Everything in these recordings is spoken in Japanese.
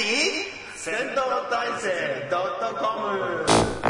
戦闘大生 .com。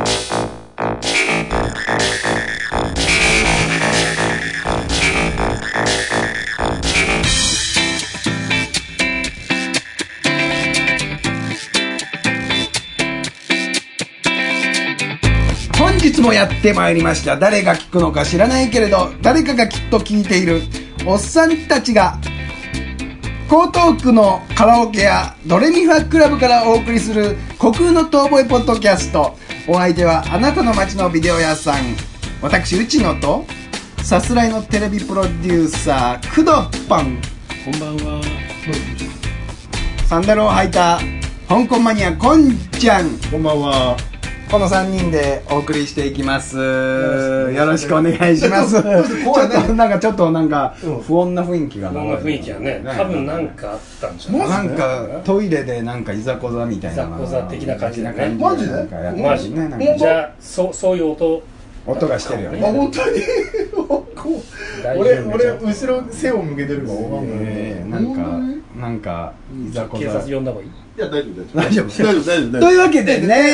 本日もやってまいりました。誰が聞くのか知らないけれど誰かがきっと聞いているおっさんたちが江東区のカラオケやドレミファクラブからお送りする虚空の遠吠えポッドキャスト。お相手はあなたの街のビデオ屋さん、私内野とさすらいのテレビプロデューサー工藤パン、 こんばんは。 サンダルを履いた香港マニアこんちゃん、 こんばんは。 この3人でお送りしていきます。よろしくお願いします。ちょっとなんか不穏な雰囲気が不穏な雰囲気はね、多分なんかあったんじゃない。 なんかトイレでなんかいざこざみたいな、 いざこざ的な感じだね。 マジで？ マジね。じゃあそういう音がしてるよね。 本当に俺後ろ背を向けてるからわかんない。 なんかいざこざ。 警察呼んだ方がいい？ いや大丈夫というわけでね、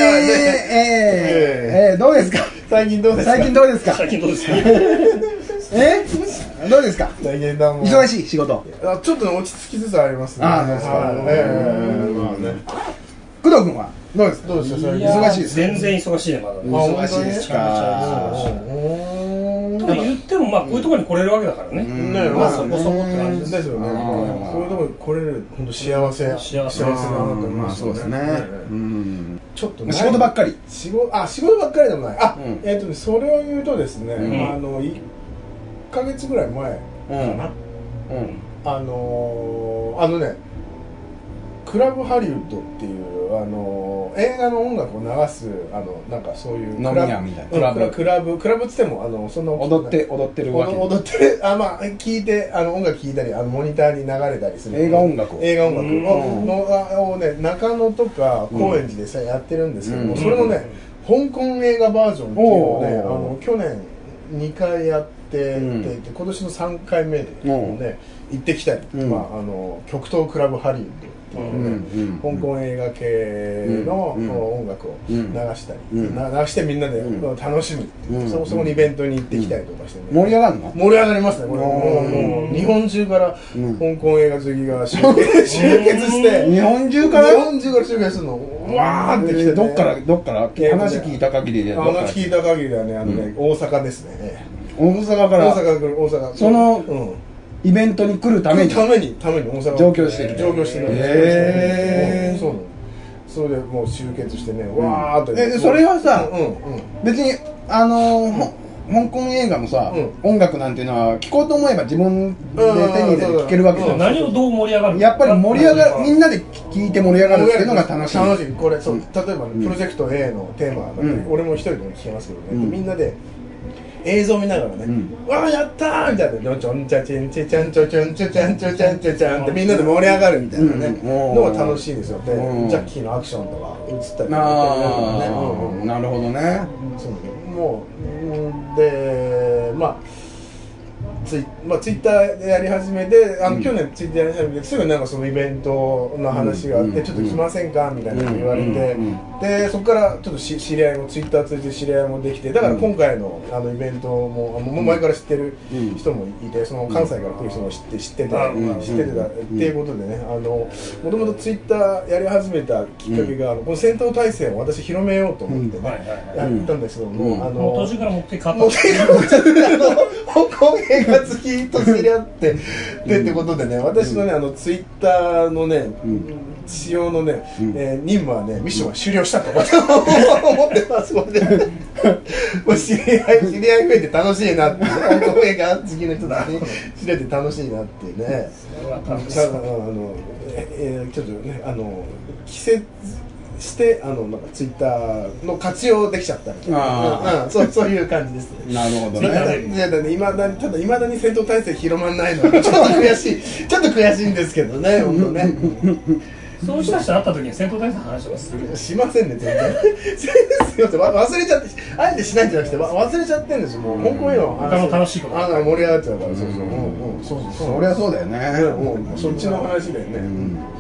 どうですか？ 最近どうですか？ 最近どうですか？ どうですか？ 最近だもん忙しい仕事。 ちょっと落ち着きつつありますね。 ああ、そうですか。 まあね。 工藤君はどうですか？ どうですか？ 忙しいです。 全然忙しいね、まだね。 忙しいですか？ と言ってもまあこういうところに来れるわけだからね。まあそこそこって感じですよね。こういうところに来れる本当幸せだなと思います。 そうですね。 ちょっと仕事ばっかり。 仕事ばっかりでもない。それを言うとですね、1ヶ月ぐらい前かな、クラブハリウッドっていう映画の音楽を流すなんかそういう飲み屋みたいなクラブっつってもその踊ってるわけ。 踊ってまあ聞いて音楽聞いたりモニターに流れたりする映画音楽をね、中野とか高円寺でさやってるんですけども、それのね香港映画バージョンっていうのをね去年2回やってて、今年の3回目でね行ってきたり、極東クラブハリウッドっていうね、香港映画系の音楽を流したり、流してみんなで楽しむっていう、そこにイベントに行ってきたりとかしてね、 盛り上がるの？ 盛り上がりますね。これもう日本中から香港映画好きが集結して日本中から集結するのわーって来て、 どっから話聞いた限りではね大阪ですね。 大阪からそのイベントに来るために大阪上京してきてそれでもう集結してね、わーっと。 それはさ、別に香港映画のさ音楽なんていうのは聴こうと思えば自分で手に入れて聴けるわけじゃん。 何をどう盛り上がる？ やっぱりみんなで聴いて盛り上がるっていうのが楽しい。 これ例えばプロジェクト A のテーマ俺も一人でも聴けますけどね、みんなで映像見ながらね、わあやったーみたいな、ちょんちゃちんちちゃんちょちょんちょちゃんちょちゃんちょちゃんってみんなで盛り上がるみたいなねのが楽しいんですよ。でジャッキーのアクションとか映ったりとかね。 なるほどね。 もうでツイッターでやり始めて去年ツイッターやり始めてすぐなんかそのイベントの話があってちょっと来ませんかみたいな言われて、でそこからちょっと知り合いもツイッター通じて知り合いもできて、だから今回のイベントも前から知ってる人もいて、その関西から来る人も知ってたっていうことでね、もともとツイッターやり始めたきっかけがこの戦闘態勢を私広めようと思ってねやったんですけども、 途中から持って買った香港映画好きと知り合ってってことでね、私のねツイッターのね仕様のね任務はねミッションは終了したと思ってます。これでもう知り合い増えて楽しいなって、香港映画好きの人たちに知れて楽しいなってね、ちょっとね季節してなんかツイッターの活用できちゃったみたいな、そういう感じですね。 なるほどね。 いまだに戦闘態勢広まんないのはちょっと悔しいんですけどね、本当ね。 そうした人会った時に戦闘態勢の話はする？ しませんね、全然。すいません、忘れちゃって、あえてしないんじゃなくて忘れちゃってるんですよ。もう香港映画の他の楽しいこと盛り上がっちゃうから、そりゃそうだよね。そっちの話だよね。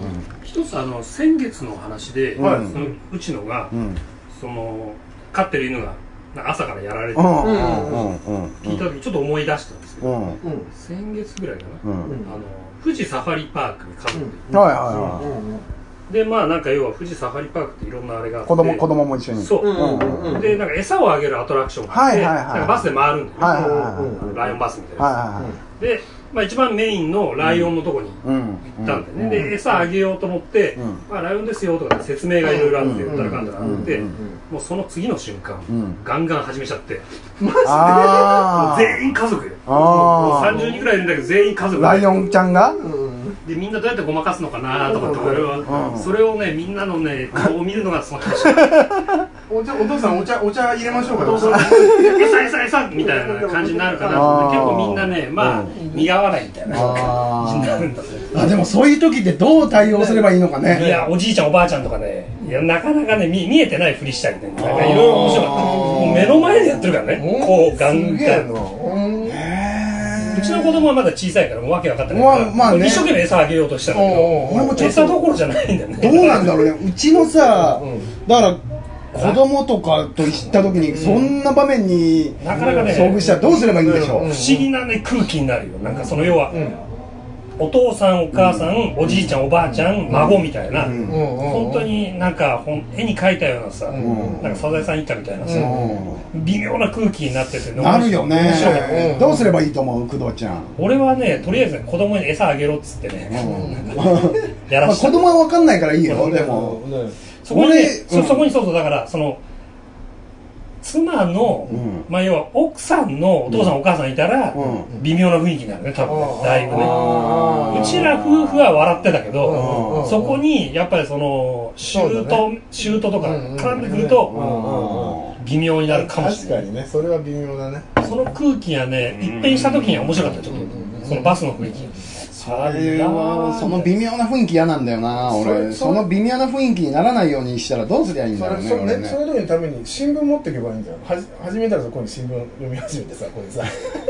一つ先月の話で、そのうちのが、その飼ってる犬がなんか朝からやられて聞いた時ちょっと思い出したんですけど、先月ぐらいかな、富士サファリパークに家族で行って、でまあなんか要は富士サファリパークっていろんなあれがあって、子供も一緒に、そうでなんか餌をあげるアトラクションがあって、なんかバスで回るんだよね、ライオンバスみたいなやつで、まあ、一番メインのライオンのとこに行ったんだよね、で餌あげようと思って、まあ、ライオンですよとか説明がいろいろあってうんたらかんだらあって、もうその次の瞬間、ガンガン始めちゃって、マジでもう全員家族よ、もう30人ぐらいいるんだけど全員家族で、 ライオンちゃんがでみんなどうやってごまかすのかなとかって、俺はそれをねみんなのね顔を見るのがすごい楽しい。 お父さんお茶入れましょうか。 餌みたいな感じになるかなと思って、結構みんなねまあ苦笑いみたいな感じになるんだね。 でもそういう時ってどう対応すればいいのかね。 いやおじいちゃんおばあちゃんとかね、いやなかなかね見えてないふりしたりね、なんかいろいろ面白かった。もう目の前でやってるからね、こうガンガン。うちの子供はまだ小さいからもうわけ分かってないから、一生懸命餌あげようとしたんだけど、餌どころじゃないんだよね。 どうなんだろうね、うちのさ、だから子供とかと行った時にそんな場面になかなかね遭遇したらどうすればいいんでしょう。 不思議なね空気になるよ。なんかその要はお父さんお母さんおじいちゃんおばあちゃん孫みたいな、本当になんか絵に描いたようなさ、なんかサザエさん一家みたいなさ、微妙な空気になっててなるよね。どうすればいいと思う、工藤ちゃん。 俺はねとりあえず子供に餌あげろっつってねやらして、 子供は分かんないからいいよ。でもそこにそうだからその妻の、まあ要は奥さんのお父さんお母さんいたら微妙な雰囲気になるね、多分ね、だいぶね。うちら夫婦は笑ってたけど、そこにやっぱりそのシュートとか絡んでくると微妙になるかもしれない。 確かにね、それは微妙だね。 その空気がね一変した時には面白かったよ、ちょっとそのバスの雰囲気。 その微妙な雰囲気嫌なんだよな、俺。その微妙な雰囲気にならないようにしたらどうすりゃいいんだろうね。 そういう時のために新聞持っていけばいいんじゃない。始めたらそこに新聞読み始めてさ、これさ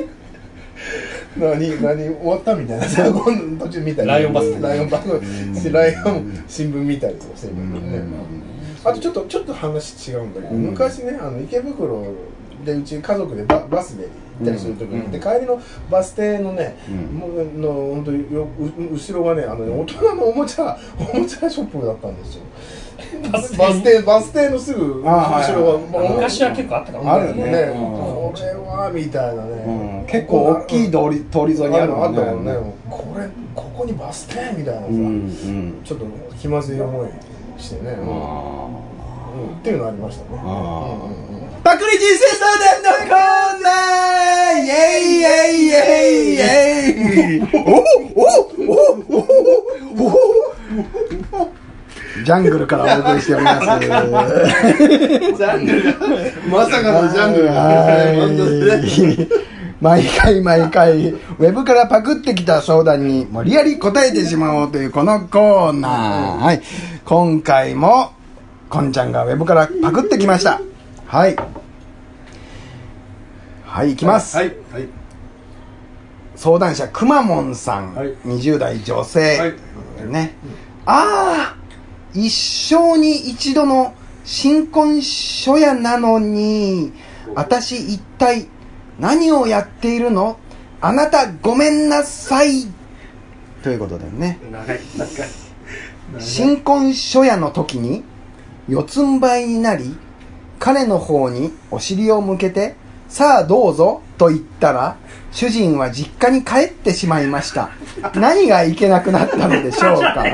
何終わったみたいなさ、途中見たり、 ライオンバス新聞見たりとかしてるんだよね。あとちょっと話違うんだけど、昔ね池袋でうち家族でバスで行ったりするときに、で帰りのバス停のね、本当に後ろがね大人のおもちゃショップだったんですよ。バス停のすぐ後ろが昔は結構あったかも。 あるよね。 これはみたいなね、 結構大きい通り沿いにあるもんね。 ここにバス停みたいなさ、ちょっと気まずい思いしてね、っていうのありましたね。 パクリ人生相談のコーナー、イエイイエイイエイイエイ。ジャングルからお送りしております。 ジャングルがまさかのジャングルが毎回ウェブからパクってきた相談に無理やり答えてしまおうというこのコーナー。はい、今回もこんちゃんがウェブからパクってきました。はい、いきます。相談者くまモンさん、20代女性、ね。一生に一度の新婚初夜なのに、私一体何をやっているの？あなたごめんなさい。ということでね。新婚初夜の時に四つん這いになり、彼の方にお尻を向けて、さあどうぞと言ったら、主人は実家に帰ってしまいました。何がいけなくなったのでしょうか。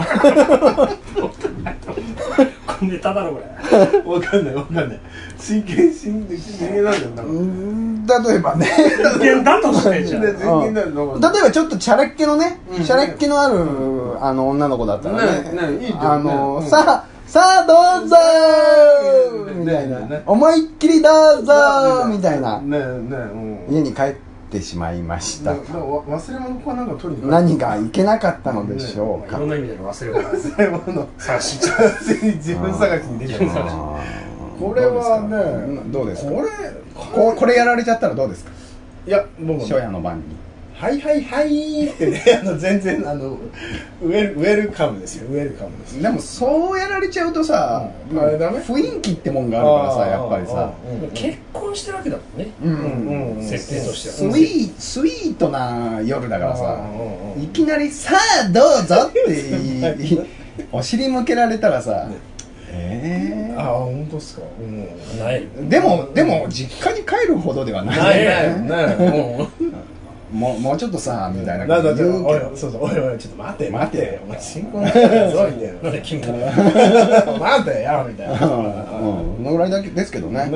ネタだろこれ。 わかんない真剣なんだよな。例えばね、 真剣だとしてんじゃん。例えばちょっとチャラっ気のね、チャラっ気のある女の子だったらね、さあどうぞみたいな、思いっきりどうぞみたいな、家に帰ってしまいました。 忘れ物かなんか取りに何がいけなかったのでしょうか。 いろんな意味での忘れ物探しちゃう。 自分探しに出ちゃう。これはね、 どうですか。これやられちゃったらどうですか。 いや僕初夜の晩にはいはいはいってね、全然ウェルカムですよ、ウェルカムです。 でもそうやられちゃうとさ、 あれダメ？ 雰囲気ってもんがあるからさ、やっぱりさ、 結婚してるわけだもんね、設定としては。 スイートな夜だからさ、いきなりさあどうぞってお尻向けられたらさ、 本当ですか。 ないでも実家に帰るほどではないないもうちょっとさみたいななんだ言うけど、 そうそう、おいおいちょっと待てお前新婚だぞみたいな。 なんで金貨待てよみたいな。 そのぐらいだけですけどね。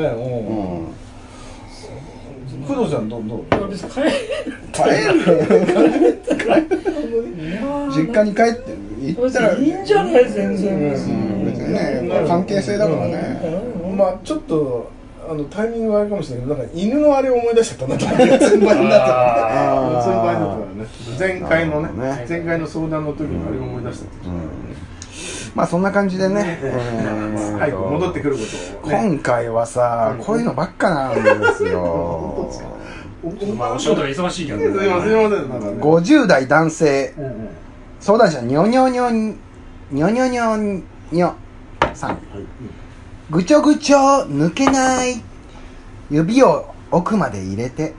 工藤ちゃんどう？ 別に帰る実家に帰って行ったらいいんじゃない全然。 別にね、関係性だからね。 まあちょっとタイミングがあるかもしれないけど、なんか犬のあれを思い出しちゃったなと思って、先輩になったからね。先輩になったからね。前回の相談の時にあれを思い出した。 まあそんな感じでね。 早く戻ってくることを。 今回はさ、こういうのばっかなんですよ。 まあお仕事が忙しいけどね。 すいません。 50代男性、相談者にょにょにょにょにょにょにょさん。ぐちょぐちょ抜けない指を奥まで入れて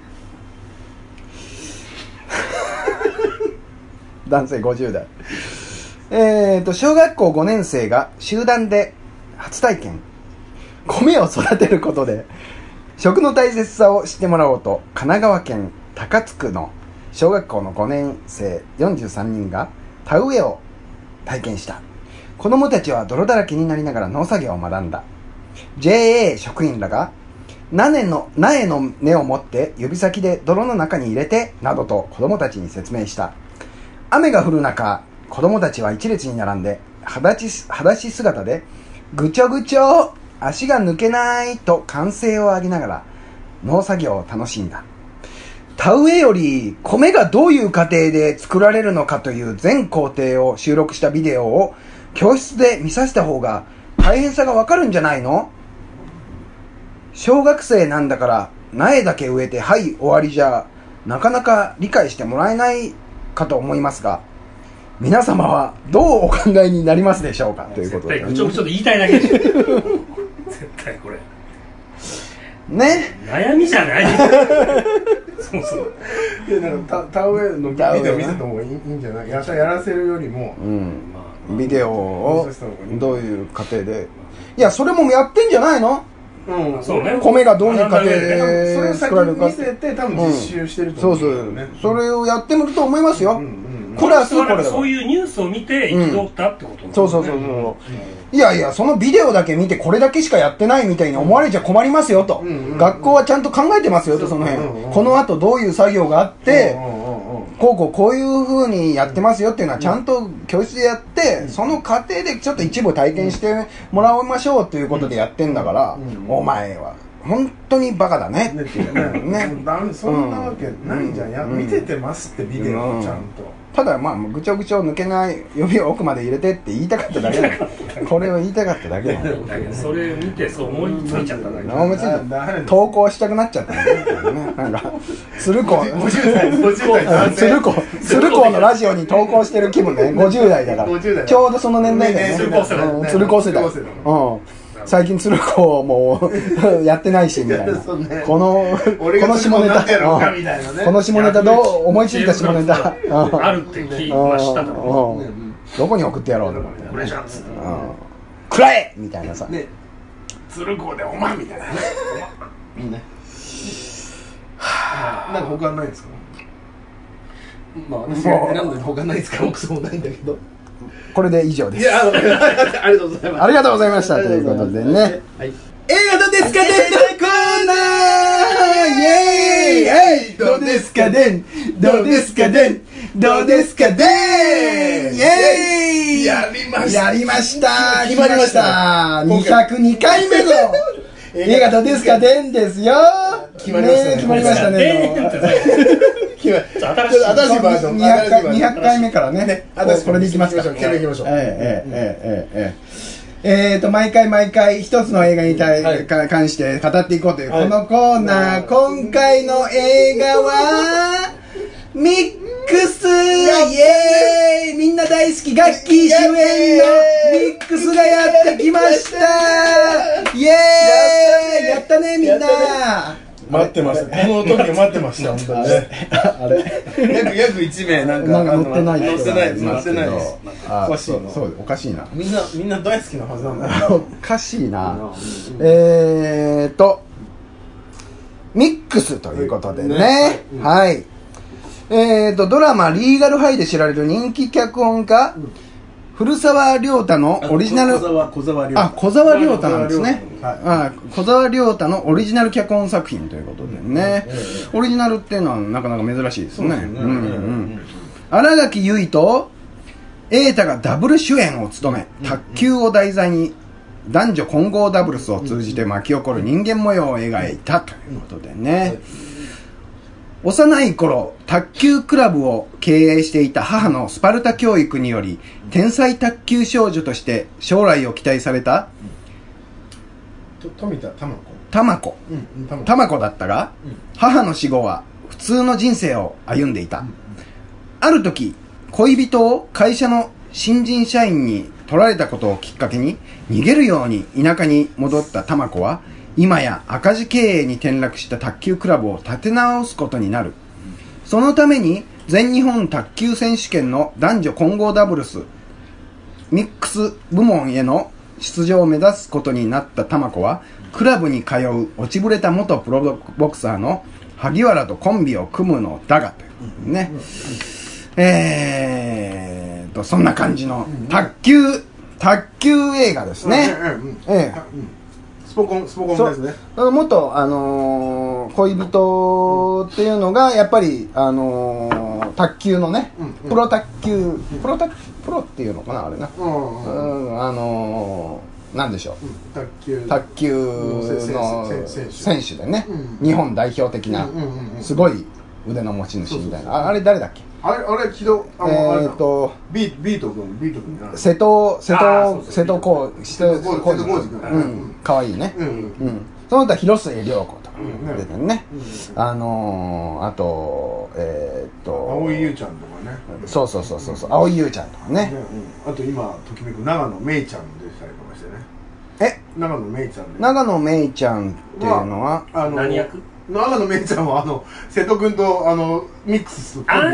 男性50代小学校5年生が集団で初体験米を育てることで食の大切さを知ってもらおうと神奈川県高津区の小学校の5年生43人が田植えを体験した。子供たちは泥だらけになりながら農作業を学んだ。JA 職員らが苗の根を持って指先で泥の中に入れてなどと子供たちに説明した。雨が降る中、子供たちは一列に並んで裸足姿でぐちょぐちょ足が抜けないと歓声を上げながら農作業を楽しんだ。田植えより米がどういう過程で作られるのかという全工程を収録したビデオを教室で見させた方が大変さがわかるんじゃないの？小学生なんだから苗だけ植えてはい終わりじゃなかなか理解してもらえないかと思いますが、皆様はどうお考えになりますでしょうかということで。 絶対ぐちょぐちょと言いたいだけでしょ。絶対これね、 悩みじゃない。そうそう。 いやなんか田植えのビデオ見せた方がいいんじゃない？やらせるよりも、 ビデオをどういう過程で、いやそれもやってんじゃないの？ そうね。 米がどういう過程で作られるか。 それを先に見せて多分実習してると思うね。 それをやってみると思いますよ。これはそういうニュースを見て憤ったってことね。 そう。いやそのビデオだけ見てこれだけしかやってないみたいに思われちゃ困りますよと。学校はちゃんと考えてますよと、その辺。この後どういう作業があって、こういう風にやってますよっていうのはちゃんと教室でやって、その過程でちょっと一部体験してもらいましょうということでやってんだから、お前は本当にバカだねっていうね。 そんなわけないじゃん。見ててますってビデオちゃんと。 ただまあぐちょぐちょ抜けない指を奥まで入れてって言いたかっただけだ。これを言いたかっただけだ。 それ見てそう思いついちゃっただけ。 思いついて投稿したくなっちゃったね。なんか鶴子のラジオに投稿してる気分ね。50代だからちょうどその年代だよね。鶴子世代。最近鶴子もやってないしみたいな。この下ネタ、この下ネタどう思いついた下ネタあるって聞きましたと。 どこに送ってやろうと。 これじゃんっつって。 くらえみたいなさ。 鶴子でお前みたいなね。なんか他ないですか？まあ私が選んで他ないですか？僕そうないんだけど。 これで以上です。 いや、ありがとうございます。 ありがとうございました。ということでね。 はい。 映画どうですかでんのコーナーイェーイどうですかでんどうですかでんどうですかでんイェーイやりました決まりました202回目の映画どうですかでんですよ決まりましたね。 新しいバージョン 200回目からねこれでいきますか。毎回一つの映画に関して語っていこうというこのコーナー。今回の映画はミックスイエーイ、みんな大好きガッキー主演のミックスがやってきましたイエーイ、やったねみんな。 待ってました。この時待ってました。本当にね。あれ。約1名なんか乗ってない乗ってないです。 おかしいな。そう、おかしいな。 みんな大好きなはずなんだ。 おかしいな。ミックスということでね。はい。ドラマリーガルハイで知られる人気脚本家、古澤亮太のオリジナル、小沢亮太なんですね。小沢亮太のオリジナル脚本作品ということでね。オリジナルっていうのはなかなか珍しいですね。新垣結衣と瑛太がダブル主演を務め、卓球を題材に男女混合ダブルスを通じて巻き起こる人間模様を描いたということでね。幼い頃、卓球クラブを経営していた母のスパルタ教育により、天才卓球少女として将来を期待された富田玉子だったが、母の死後は普通の人生を歩んでいた。ある時、恋人を会社の新人社員に取られたことをきっかけに、逃げるように田舎に戻った玉子は、今や赤字経営に転落した卓球クラブを立て直すことになる。そのために全日本卓球選手権の男女混合ダブルスミックス部門への出場を目指すことになった玉子は、クラブに通う落ちぶれた元プロボクサーの萩原とコンビを組むのだがというね。そんな感じの卓球映画ですね。 スポコンですね。 元恋人っていうのがやっぱり卓球のね、プロっていうのかな、あれな。なんでしょう。卓球の選手でね、日本代表的なすごい腕の持ち主みたいな。あれ誰だっけ？ あれ木戸ビート君瀬戸康史かわいいね。その他広末涼子とか出てるね。あと蒼井優ちゃんとかね。 そう蒼井優ちゃんとかね。 あと今ときめく長野めいちゃんも出てたりとかしてね。長野めいちゃんっていうのは何役？ 長野めいちゃんは瀬戸君とミックスするラ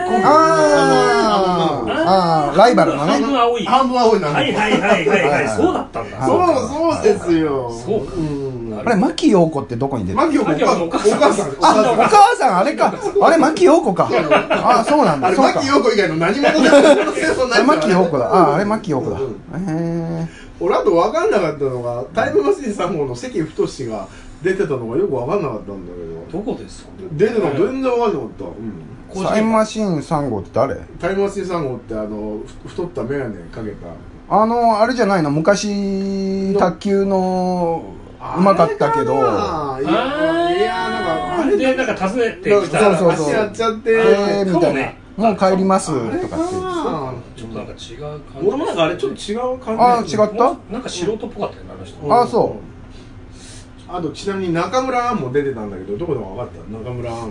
イバルのね、 半分青いなんだ。 はいそうだったんだ。 そうですよ。 そうか。 あれ牧陽子ってどこに出てる？ 牧陽子お母さん。 お母さんあれか。あれ牧陽子か。そうなんだ。 あれ牧陽子以外の何者でも牧陽子だ。あれ牧陽子だ。 俺あと分かんなかったのがタイムマシーン3号の関太が出てたのがよく分かんなかったんだけど。 どこですか？ 出てたの全然分かんなかった。 タイムマシーン3号って誰？ タイムマシーン3号って太ったメガネかけたあれじゃないの？昔卓球のうまかったけど、いやなんかあれでなんか訪ねてきたそう足やっちゃってみたいな。もう帰りますとかって。 ちょっとなんか違う感じ。 俺もなんかあれちょっと違う感じ。 違った？ なんか素人っぽかったよね、あの人。 そう。 あとちなみに中村アンも出てたんだけど、どこでも分かった？中村アン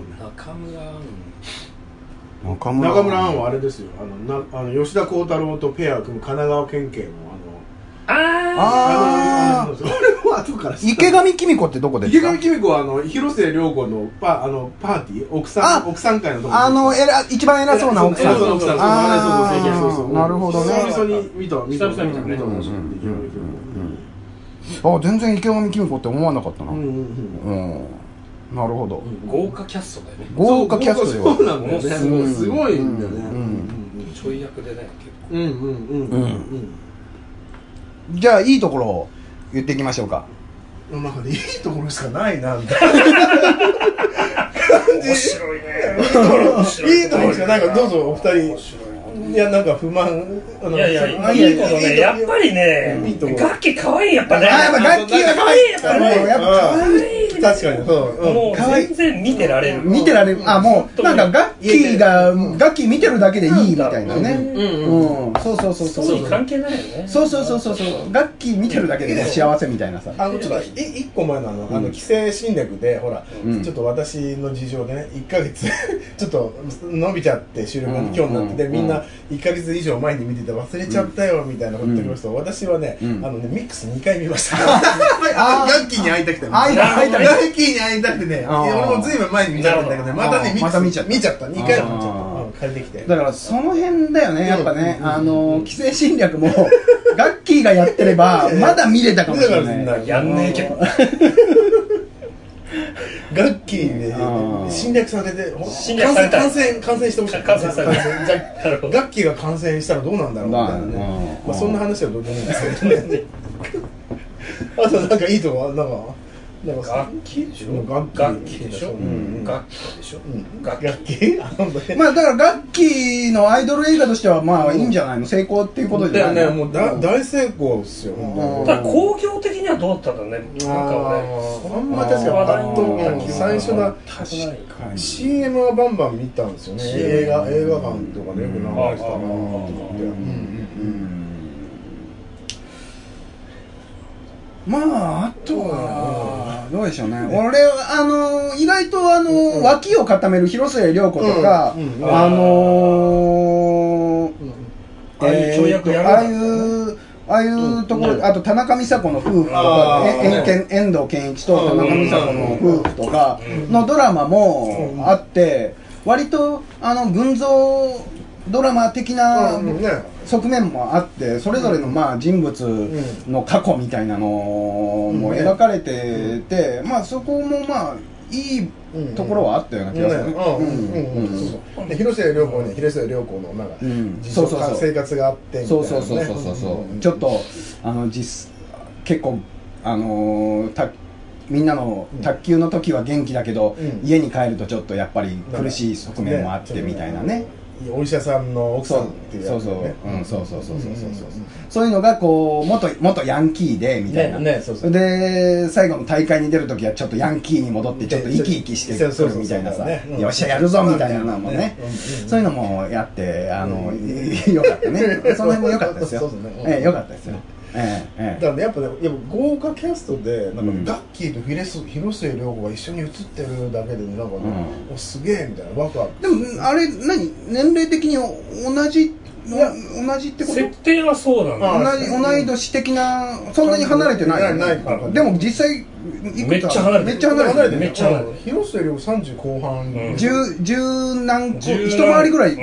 はあれですよ。吉田鋼太郎とペアを組む神奈川県警の俺も後から知った。 池上紀美子ってどこですか？ 池上紀美子は広末涼子のパーティー奥さん会のところ。 一番偉そうな奥さん。 そうなるほどね。 久々に見たね。 全然池上紀美子って思わなかったな。なるほど。 豪華キャストだよね。 豪華キャストよ。 そうなんだよね。すごいんだよね。 ちょい役でね、 結構。 じゃあいいところを言っていきましょうか。 なんかいいところしかないなみたいな。 面白いね。 いいところしかないからどうぞお二人。いやなんか不満。 いやいいことね。やっぱりね、楽器可愛いやっぱね。 楽器が可愛いやっぱね。やっぱ可愛いに確かにそう、 もう全然見てられる。 あ、もうなんかガッキー見てるだけでいいみたいなね。うん、そう関係ないよね。 そうガッキー見てるだけで幸せみたいなさ。 ちょっと一個前の規制侵略でほら、ちょっと私の事情でね1ヶ月ちょっと伸びちゃって収録が今日になってて、みんな1ヶ月以上前に見てて忘れちゃったよみたいなこと言ってました。私はねミックス2回見ました。ガッキーに会いたくて、ガッキーに会いたくてね、俺もずいぶん前に見ちゃったんだけどね、またねミックス見ちゃった2回も見ちゃった、借りてきて。 だからその辺だよね、やっぱね、規制侵略もガッキーがやってればまだ見れたかもしれない。 やんねえけどガッキーで侵略されて感染してほしい。 感染されてガッキーが感染したらどうなんだろうみたいなね。まあそんな話はどうでもいいんですけどね。あとなんかいいとこなんか楽器でしょ。楽器でしょ。 まあだから楽器のアイドル映画としてはまあいいんじゃないの、成功っていうことで。 だよね、もう大成功ですよ。 ただ興行的にはどうだったんだね。なんか俺あんま確かに話題になった最初の CM はバンバン見たんですよね。映画館とかでよく流れてたなと思って。 まあ、あとは、どうでしょうね。俺、意外と脇を固める広末涼子とか、ああいうところ、あと田中美佐子の夫婦とか、遠藤憲一と田中美佐子の夫婦とかのドラマもあって、割と、群像ドラマ的な側面もあって、それぞれのまあ人物の過去みたいなのも描かれてて、まあそこもまあいいところはあったような気がするね。 広末涼子に広末涼子のなんか生活があってみたいなね。 そうちょっと結構みんなの卓球の時は元気だけど、家に帰るとちょっとやっぱり苦しい側面もあってみたいなね。 お医者さんの奥さんっていうやつね。 そういうのがこう元ヤンキーでみたいな。で最後の大会に出るときはちょっとヤンキーに戻ってちょっと生き生きしてくるみたいなさ、よっしゃやるぞみたいなのもね、そういうのもやってよかったね。その辺もよかったですよ。よかったですよ。 だからね、やっぱ豪華キャストでなんかガッキーと広末涼子が一緒に写ってるだけでなんかおすげえみたいなワクワク。 でもあれ年齢的に同じってこと？ 設定はそうなんだ。 同い年的な、そんなに離れてない。でも実際めっちゃ離れてる。めっちゃ離れてる。 広末涼子30後半、 10何個一回りぐらい。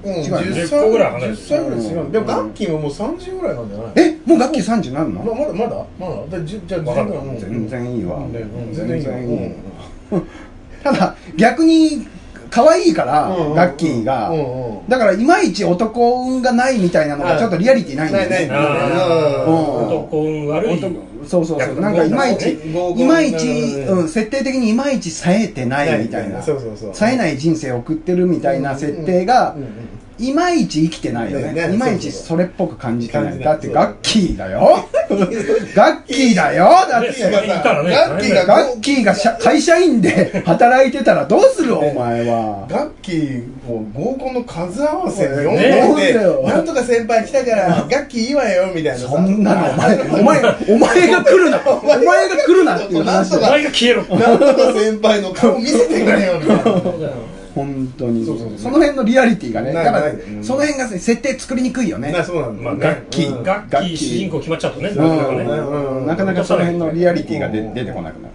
10個ぐらい離れてる。でもガッキーももう30ぐらいなんじゃない？ もうガッキー30なんの？ まだじゃあ全然いいわ。 全然いい。 ただ逆に可愛いからガッキーが、だからいまいち男運がないみたいなのがちょっとリアリティないんだよね。 男運悪い。 そうなんかいまいち設定的にいまいち冴えてないみたいな、冴えない人生を送ってるみたいな設定がいまいち生きてないよね。いまいちそれっぽく感じてない。だってガッキーだよ。ガッキーだよ。だってガッキーが会社員で働いてたらどうするお前は。 ガッキーを合コンの数合わせで呼んでなんとか先輩来たからガッキーいいわよみたいな。 そんなのお前が来るな。お前が来るなっていう話。 お前が消えろ。 なんとか先輩の顔見せてくれよみたいな。 本当にその辺のリアリティがね、だからその辺が設定作りにくいよね。 そうなんだ。 ガッキー主人公決まっちゃうとね、 なかなかその辺のリアリティが出てこなくなる。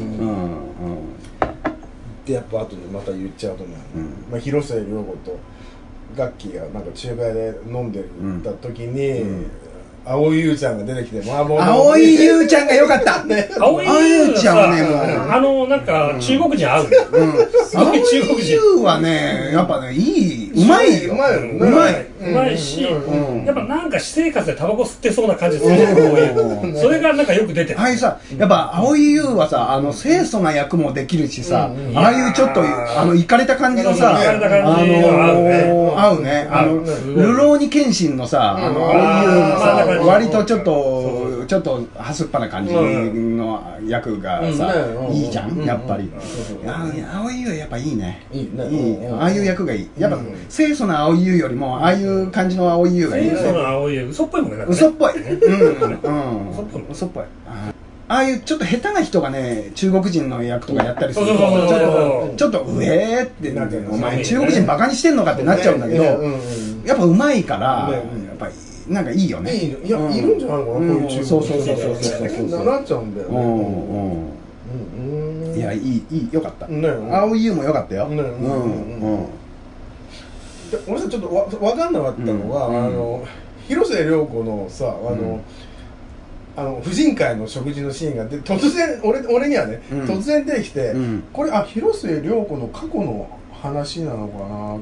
でやっぱ後でまた言っちゃうとね、広末涼子とガッキーがなんか中華屋で飲んでた時に蒼井優ちゃんが出てきて、 蒼井優ちゃんが良かった。 蒼井優ちゃんはね、なんか中国人合う。 蒼井優はね、やっぱね、うまいよ。 うまいし、やっぱなんか私生活でタバコ吸ってそうな感じするね、こういう。それがなんかよく出てる。 さ、やっぱ蒼井優はさ、清楚な役もできるしさ、ああいうちょっとイカれた感じのさ、合うね。流浪に剣心のさ、蒼井優のさ、割とちょっとちょっとはすっぱな感じの役がさ、いいじゃん、やっぱり。蒼井優はやっぱいいね。いい。ああいう役がいい。やっぱ清楚な蒼井優よりもああいう感じの蒼井優がいい。 清楚な蒼井優、嘘っぽいもんね。 嘘っぽい。嘘っぽい。ああいうちょっと下手な人がね、中国人の役とかやったりすると、ちょっとうえーってなって、お前中国人バカにしてんのかってなっちゃうんだけど、やっぱうまいから、やっぱりなんかいいよね。 いや、いるんじゃないのかな、こういう中国人。そうなっちゃうんだよね。 いや、いい、よかった。蒼井優もよかったよ。 俺さ、ちょっとわかんなかったのは、広末涼子のさ、婦人会の食事のシーンがあって、突然俺にはね、突然出てきて、これ広末涼子の過去の話なのかなと思って、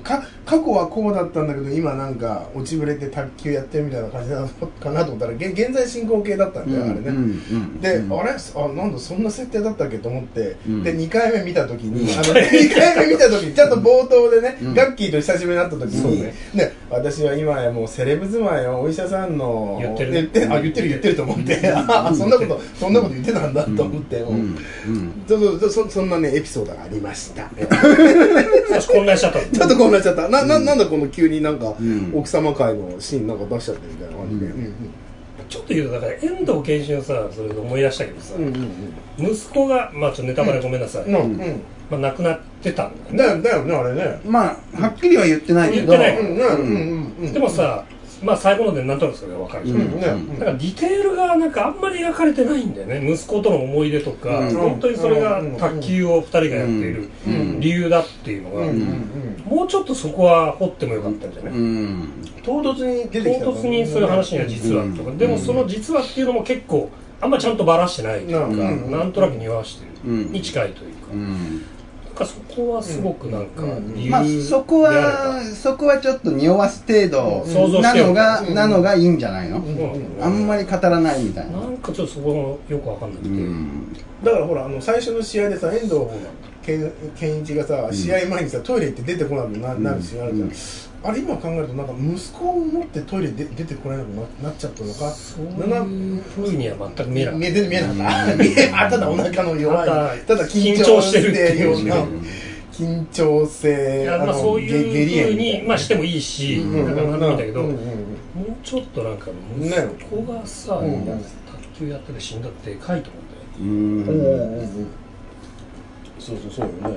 過去はこうだったんだけど今なんか落ちぶれて卓球やってるみたいな感じなのかなと思ったら現在進行形だったんだよ、あれね。で、あれなんだそんな設定だったっけと思って、で2回目見た時に2回目見た時にちゃんと冒頭でね、ガッキーと久しぶりに会った時にね、私は今やもうセレブ妻よ、お医者さんの言ってると思ってそんなこと言ってたんだと思って、そんなねエピソードがありました。 少し混乱しちゃった。 ちょっと混乱しちゃった。なんだこの急になんか奥様会のシーンなんか出しちゃってみたいな感じで。 ちょっと言うとだから遠藤憲一のさ、それで思い出したけどさ、息子がちょっとネタバレごめんなさい。亡くなってたんだよね。 だよねあれね。 はっきりは言ってないけど。 言ってない。でもさ。最後ので何となくそれが分かるじゃん。だからディテールがなんかあんまり描かれてないんだよね。息子との思い出とか、本当にそれが卓球を2人がやっている理由だっていうのが、もうちょっとそこは掘ってもよかったんじゃない？ 唐突に出てきた。 唐突にそういう話が実はとか、でもその実はっていうのも結構あんまちゃんとばらしてないというか、なんとなく匂わしてるに近いというか。そこはすごくなんか理由そこはちょっと匂わす程度なのがいいんじゃないの？あんまり語らないみたいな。 なんかちょっとそこもよくわかんなくて。 だからほら最初の試合でさ、遠藤憲一がさ試合前にさトイレ行って出てこなくなるシーンあるじゃん。あれ今考えるとなんか息子を持ってトイレ出てこれなくなっちゃったのか。 そういう風には全く見えなかった。 見えなかった。ただお腹の弱い、ただ緊張してるっていうような緊張性、 そういう風にしてもいいし、なんかなんだけど、もうちょっとなんか息子がさ、卓球やってて死んだってでかいと思うんだよ。 そうよね。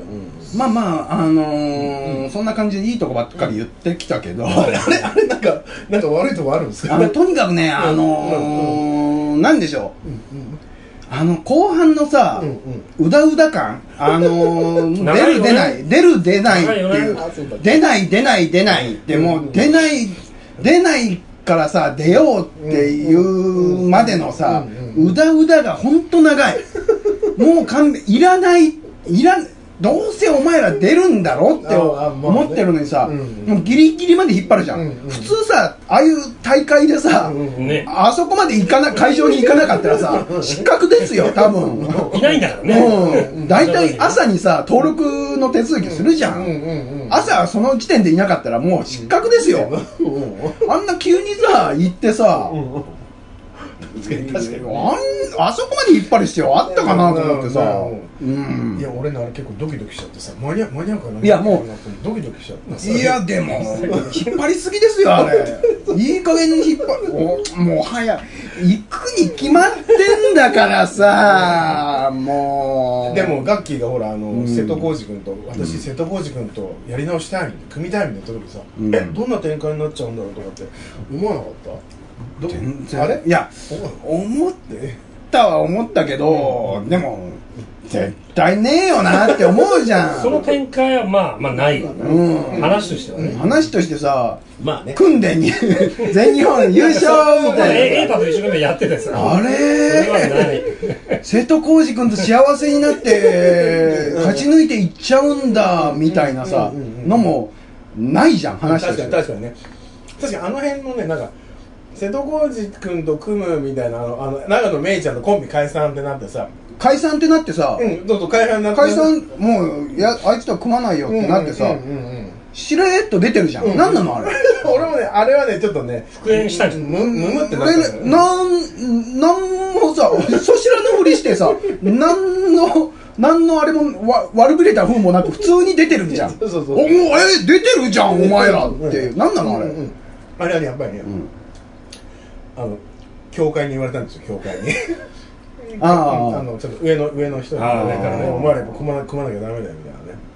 そんな感じでいいとこばっかり言ってきたけど、 あれなんか悪いとこあるんですか？ とにかくね、なんでしょう、後半のさ、うだうだ感、出る出ないっていう、出ないってもう出ないからさ出ようっていうまでのさ、うだうだがほんと長い。もうどうせお前ら出るんだろって思ってるのにさ、もうギリギリまで引っ張るじゃん。普通さ、ああいう大会でさ、あそこまで会場に行かなかったらさ、失格ですよ、多分。 いないんだからね。 大体朝にさ、登録の手続きするじゃん。朝その時点でいなかったらもう失格ですよ。あんな急にさ、行ってさ、確かにあそこまで引っ張る必要あったかなと思ってさ、 いや俺ねあれ結構ドキドキしちゃってさ、間に合うかな、 いやもうドキドキしちゃって、 いやでも引っ張りすぎですよあれ。いい加減に引っ張る、もう早行くに決まってんだからさ、もう。 でもガッキーがほら瀬戸康史君と私瀬戸康史君とやり直したい組みたいみたいな時さ、どんな展開になっちゃうんだろうとかって思わなかった？ 全然あれいや思ったけど、でも絶対ねえよなって思うじゃん。 その展開はないわね、話としてはね。 話としてさ、訓練に全日本優勝みたいな瑛太と一生懸命やっててさ、 あれ瀬戸康史君と幸せになって勝ち抜いていっちゃうんだみたいなさのもないじゃん、話として。 確かにね。確かにあの辺のね、なんか瀬戸康史君と組むみたいな長野めいちゃんのコンビ解散ってなってさ、 解散ってなってさ、 どうぞ解散になって、 解散もうあいつとは組まないよってなってさ、しれーっと出てるじゃん。何なのあれ。 俺もねあれはねちょっとね復縁したんじゃん。 むむってなったんだよね。 なんもさ、そしらのふりしてさ、なんのあれも悪びれた風もなく普通に出てるじゃん。 そうそうそう。 出てるじゃんお前らってなんなのあれ。 あれはねやっぱりね、教会に言われたんですよ、教会に。ちょっと上の人に言われたらね、お前らやっぱ組まなきゃダメだよみたいなね。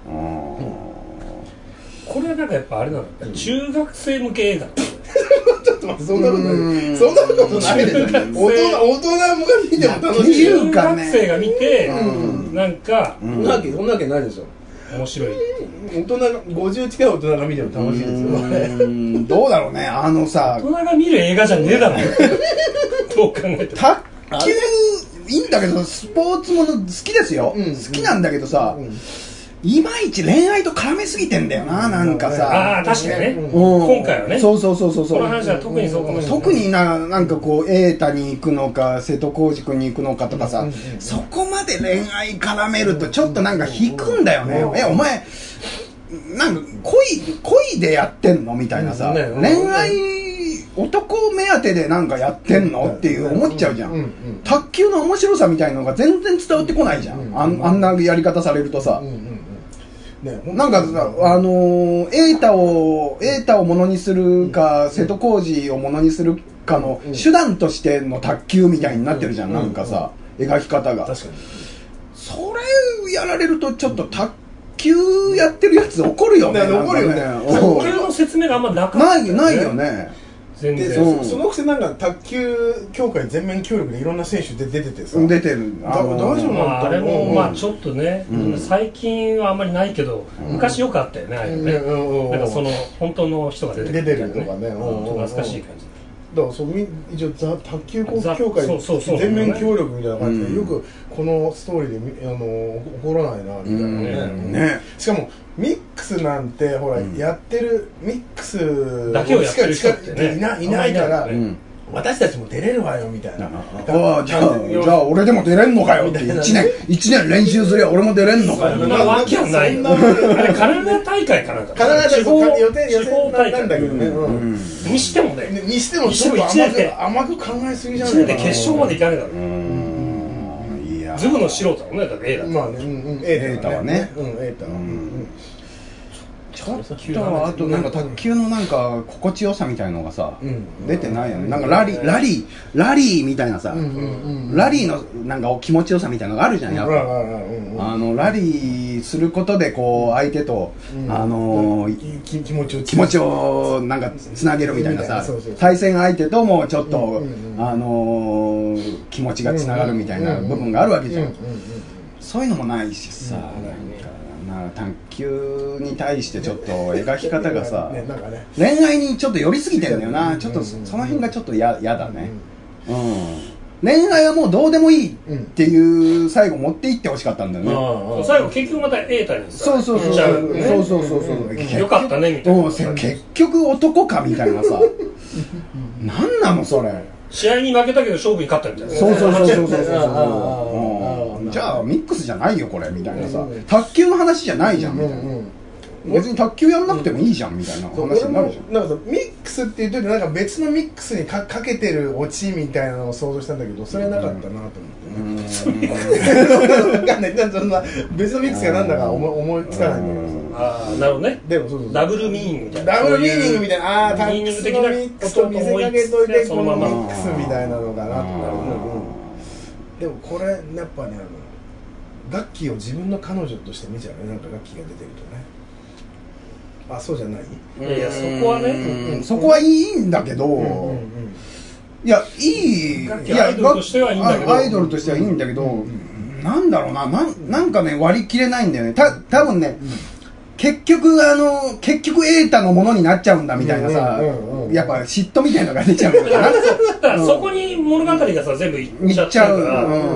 これはなんかやっぱあれなの、中学生向け映画。 ちょっと待って、そんなことないでしょ。大人もが見ても楽しい。 中学生が見て、なんかそんなわけないでしょ。 面白い。 大人が50近い大人が見ても楽しいですよ。 どうだろうね、さ、 大人が見る映画じゃねえだろ。どう考えても。 卓球いいんだけどスポーツもの好きですよ、好きなんだけどさ、いまいち恋愛と絡めすぎてんだよな、なんかさ。 確かにね、今回はね。 そうこの話は特にそうかもしれない。 特になんかこう瑛太に行くのか瀬戸康史君に行くのかとかさ、そこまで恋愛絡めるとちょっとなんか引くんだよね。お前なんか恋でやってんのみたいなさ、恋愛男目当てでなんかやってんのっていう思っちゃうじゃん。卓球の面白さみたいのが全然伝わってこないじゃん。あんなやり方されるとさ、なんかさ、瑛太をものにするか瀬戸康史をものにするかの手段としての卓球みたいになってるじゃん。なんかさ、描き方が。 確かに。 それやられるとちょっと卓球やってるやつ怒るよね。 怒るよね。 卓球の説明があんまなかった。 ないよね。 全然。 そのくせなんか卓球協会全面協力でいろんな選手出ててさ。 出てる。 大丈夫なの？ あれもまあちょっとね、最近はあんまりないけど、昔よくあったよね、ああいうね。なんかその本当の人が出てるとかね。 懐かしい感じ。 だから一応卓球協会全面協力みたいな感じでよくこのストーリーで起こらないなみたいなね。しかもミックスなんてほらやってるミックスだけをやってる人ってねいないから私たちも出れるわよみたいな。 じゃあ俺でも出れんのかよって1年練習すりゃ俺も出れんのかよ。 そんなわけはない。あれカナダ大会かなんか。 カナダ大会予定大会なんだけどね。 にしてもちょっと甘く考えすぎじゃないかな。 1年で決勝までいかねえだろ。ズブの素人だもんね、だって A だ。 まあね、 瑛太はね。 瑛太は。 ちょっとあとなんか卓球のなんか心地よさみたいのがさ出てないよね。なんかラリーみたいなさ、ラリーのなんか気持ちよさみたいなのがあるじゃん。やっぱラリーすることでこう相手と気持ちをなんかつなげるみたいなさ、対戦相手ともちょっと気持ちがつながるみたいな部分があるわけじゃん。そういうのもないしさ、卓球に対してちょっと描き方がさ、恋愛にちょっと寄りすぎてるんだよな。ちょっとその辺がちょっと嫌だね。恋愛はもうどうでもいいっていう最後持っていってほしかったんだよね。 最後結局また瑛太にそうよかったねみたいな。 結局男かみたいなさ、なんなのそれ。 試合に負けたけど勝負に勝ったみたいな。 そうじゃあミックスじゃないよこれみたいなさ、卓球の話じゃないじゃんみたいな。別に卓球やんなくてもいいじゃんみたいな話になるじゃん。 なんかさミックスっていうとなんか別のミックスにかけてるオチみたいなのを想像したんだけど、それはなかったなと思ってね。分かんない。そんな別のミックスがなんだか思いつかないんだけどさ。 なるほどね。 でもそうダブルミーニングみたいな。 ダブルミーニングみたいな。タックスのミックスと見せかけといてこのミックスみたいなのかなってなる。でもこれやっぱねガッキーを自分の彼女として見ちゃうね。なんかガッキーが出てるとね。あ、そうじゃない？ いやそこはね、 そこはいいんだけど、いやいい、 アイドルとしてはいいんだけど、 アイドルとしてはいいんだけど、なんだろうな、なんかね割り切れないんだよね。多分ね、結局瑛太のものになっちゃうんだみたいなさ、やっぱ嫉妬みたいなのが出ちゃうのかな。 だからそこに物語がさ全部いっちゃうから、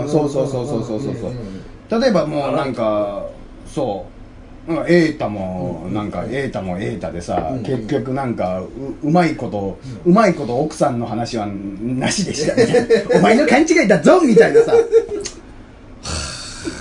そう例えばもうなんか瑛太も瑛太でさ、結局なんかうまいこと奥さんの話はなしでしたみたいなお前の勘違いだぞみたいなさ、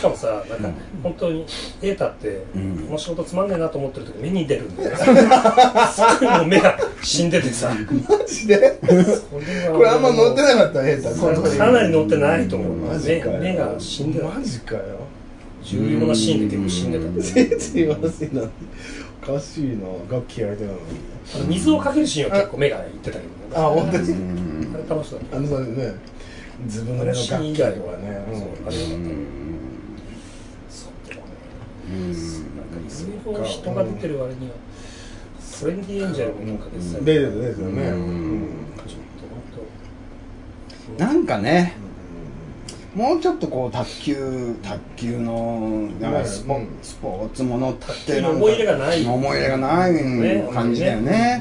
かもさ、なんか本当に瑛太ってこの仕事つまんねえなと思ってる時目に出るんだよ。すごいもう目が死んでてさ。 マジで？これあんま乗ってなかった瑛太。 かなり乗ってないと思う。 マジかよ。 目が死んでた。 マジかよ。 重要なシーンで結構死んでた。 すいませんな。おかしいな。楽器やりてなのに。 水をかけるシーンは結構目がいってたけど。 あ、本当に。 あれ楽しかった。 ね。ずぶ濡れの楽器とかね。 そう、あれよかった。そうでもね。なんかいろいろ人が出てる割にはトレンディエンジェルもなんか出てたり。 出てるですよね。 ちょっなんかね、もうちょっとこう卓球のなんかスポーツものってなんか思い入れがない感じだよね。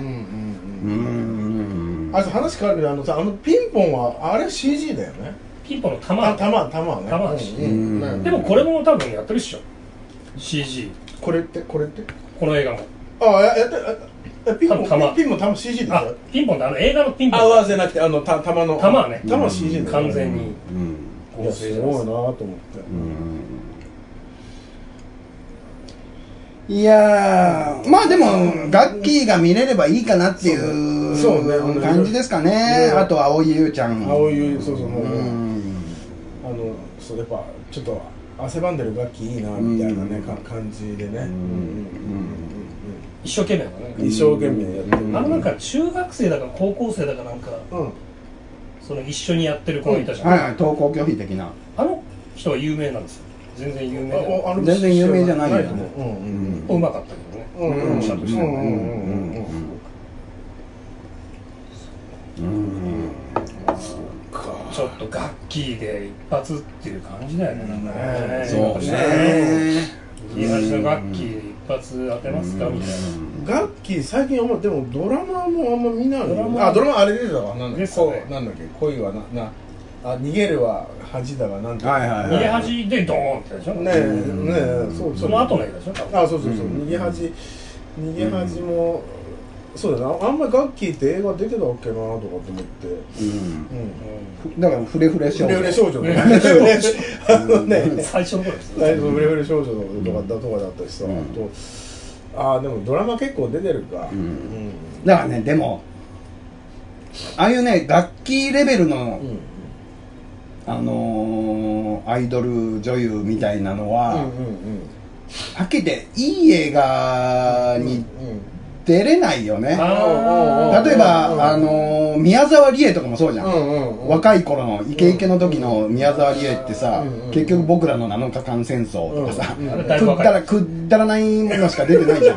あと話変わるけど、あのピンポンはあれ CG だよね。 ピンポンの玉ね。でもこれも多分やってるっしょ。CG。 これってこの映画も。 やってピンポン玉 CG でしょ。 ピンポンって映画のピンポン。 あ、じゃなくて玉の玉ね。 玉 CG 完全に。 いや、すごいなと思って。 いやー、まあでもガッキーが見れればいいかなっていう感じですかね。あと青井優ちゃん。 青井優、そうやっぱちょっと汗ばんでるガッキーいいなみたいなね感じでね。 一生懸命だね。 一生懸命やってる。 なんか中学生だか高校生だかなんか。その一緒にやってる子がいたじゃん。 はい、登校拒否的な。 あの人は有名なんですよ。全然有名じゃない。 全然有名じゃないよね。 うまかったけどね。したとしても。ちょっとガッキーで一発っていう感じだよね。 そうね。 右端のガッキーで一発当てますかみたいな。 ガッキー最近でもドラマもあんま見ないよ。ドラマあれ出てたわ。なんだっけ恋は逃げるは恥だがなんて。 逃げ恥でドーンってでしょ。 ねえ、 その後の映画でしょ。 あ、そう逃げ恥もそうだな。あんまりガッキーって映画出てたっけなとかと思って。 だからフレフレ少女。 フレフレ少女ね。 最初の頃です。 フレフレ少女とかだったしさ。でもドラマ結構出てるか。 だからね、でもああいうね楽器レベルのアイドル女優みたいなのははっきり言っていい映画に出れないよね。例えば宮沢りえとかもそうじゃん。若い頃のイケイケの時の宮沢りえってさ、結局僕らの7日間戦争とかさ、くだらないものしか出てないじゃん。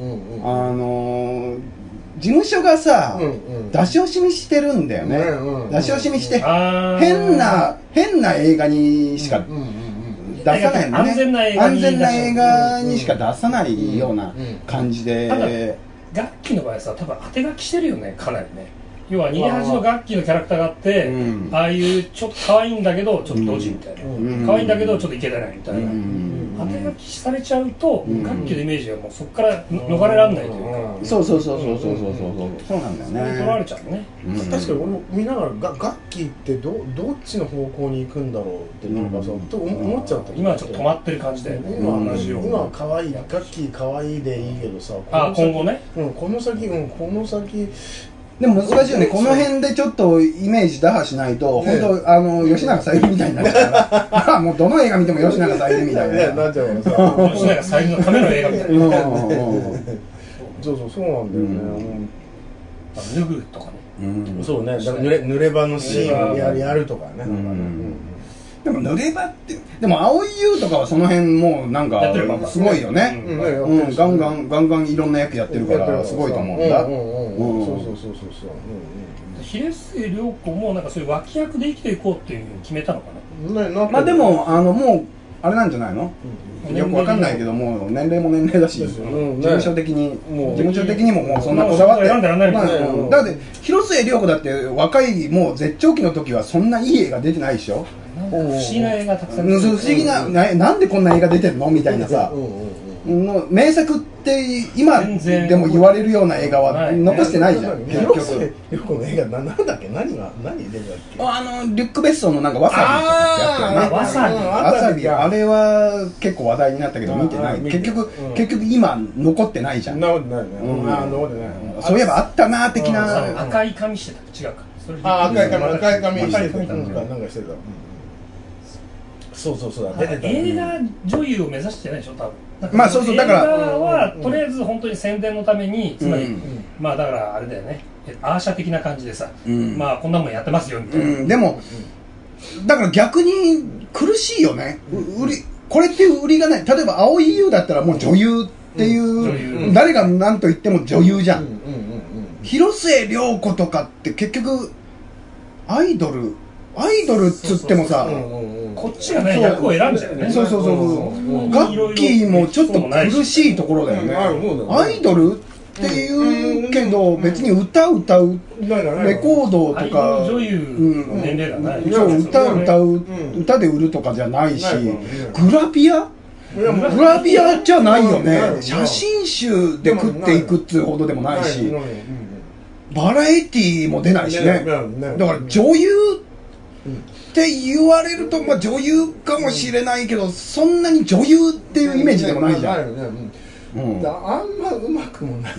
事務所がさ、出し惜しみしてるんだよね。出し惜しみして変な映画にしか出さないのね。安全な映画にしか出さないような感じで。 ガッキーの場合さ、多分当て書きしてるよね、かなりね。要は逃げ恥のガッキーのキャラクターがあって、ああいうちょっと可愛いんだけどちょっとドジみたいな、可愛いんだけどちょっとイケてないみたいな、当て書きされちゃうと、ガッキーのイメージがもうそこから逃れられないというか。 そうなんだよね。 取られちゃうね。 確かに俺も見ながらガッキーってどっちの方向に行くんだろうってなんかと思っちゃった。 今はちょっと止まってる感じだよね。 今は可愛いガッキー可愛いでいいけどさ。 今後ね。 この先でも難しいよね。この辺でちょっとイメージ打破しないと、本当吉永小百合みたいになっちゃうから、もうどの映画見ても吉永小百合みたいな。 なっちゃうからさ。 吉永小百合のための映画みたいな。 そうなんだよね。 脱ぐとかね。 そうね。濡れ場のシーンやるとかね。 でも濡れ場ってでも青井優とかはその辺もうなんかすごいよね。ガンガンいろんな役やってるからすごいと思うんだ。 そう広末涼子もなんかそういう脇役で生きていこうっていうふうに決めたのかな。 まあでももうあれなんじゃないの。よくわかんないけどもう年齢も年齢だし、事務所的にももうそんなこだわって。だって広末涼子だって若いもう絶頂期の時はそんないい映画出てないでしょ。 不思議な映画たくさん。 不思議ななんでこんな映画出てるのみたいなさ。 の名作って今でも言われるような映画は残してないじゃん。 広瀬涼子の映画なんだっけ、何出てたっけ。 リュック・ベッソンのなんかわさびってやつやね。わさびあれは結構話題になったけど見てない。結局今残ってないじゃん。 残ってないね。 そういえばあったな的な。 赤い髪してた。違うか。 赤い髪してた。なんかしてた。そうだ。 映画女優を目指してないでしょ、多分。 まあそうだから。 映画はとりあえず本当に宣伝のために、つまりまあだからあれだよね。アーシャ的な感じでさ、まあこんなもんやってますよみたいな。 でもだから逆に苦しいよね。これっていう売りがない。例えば蒼井優だったらもう女優っていう誰が何と言っても女優じゃん。広末涼子とかって結局アイドルっつってもさ、 こっちがね役を選んじゃうよね。 そうガッキーもちょっと苦しいところだよね。アイドルっていうけど別に歌うレコードとか女優の年齢がない。 歌で売るとかじゃないし、グラビアじゃないよね。写真集で食っていくっていうほどでもないし、バラエティーも出ないしね。だから女優って言われると、まあ女優かもしれないけど、そんなに女優っていうイメージでもないじゃん。 あんまうまくもない。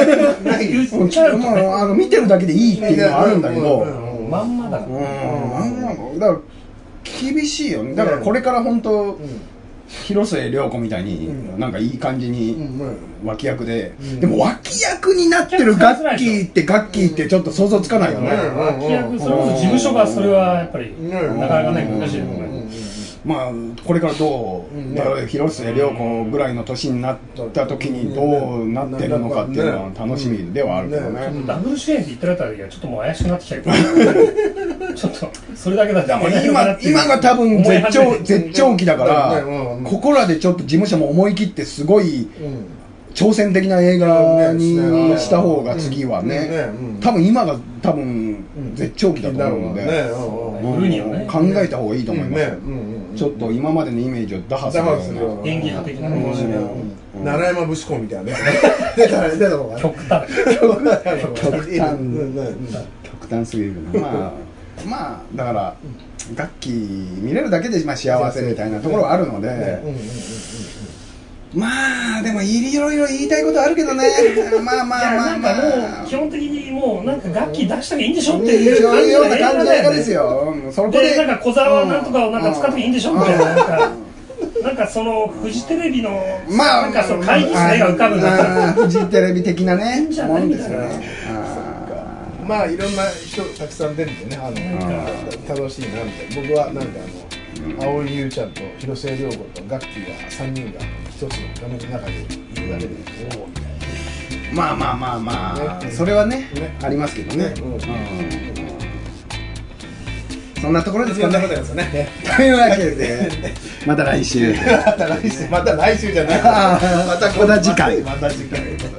見てるだけでいいっていうのはあるんだけど、 まんまだから。 だから厳しいよね。だからこれから本当広末涼子みたいになんかいい感じに脇役で、でも脇役になってるガッキーってちょっと想像つかないよね。 脇役、それこそ事務所がそれはやっぱりなかなかね難しいよね。 まあこれからどう広末涼子ぐらいの年になった時にどうなってるのかっていうのは楽しみではあるけどね。 ダブル主演って言ってるあたりがちょっともう怪しくなってきちゃうからちょっとそれだけだと今が多分絶頂期だからここらでちょっと事務所も思い切ってすごい挑戦的な映画にした方が次はね、多分今が絶頂期だと思うので考えた方がいいと思います。ちょっと今までのイメージを打破するような演技派的な奈良山節子みたいなね出たのかな。 極端すぎるな。まあだからガッキー見れるだけで幸せみたいなところはあるので、まあでもいろいろ言いたいことあるけどね。まあもう基本的にもうなんか楽器出したらいいんでしょっていうそういうような感じの映画ですよ。そこでなんか小沢なんとかをなんか使っていいんでしょみたいななんかそのフジテレビのなんかその会議室の絵が浮かぶんだ。 フジテレビ的なねもんですよね。 まあいろんな人たくさん出ててね楽しいなみたいな。僕はなんか蒼井優ちゃんと広末涼子とガッキーが3人が一つの画面の中でいるだけでおおみたいな。 まあそれはねありますけどね。そんなところですかね。というわけでまた来週。 また来週じゃない。 また次回。 また次回。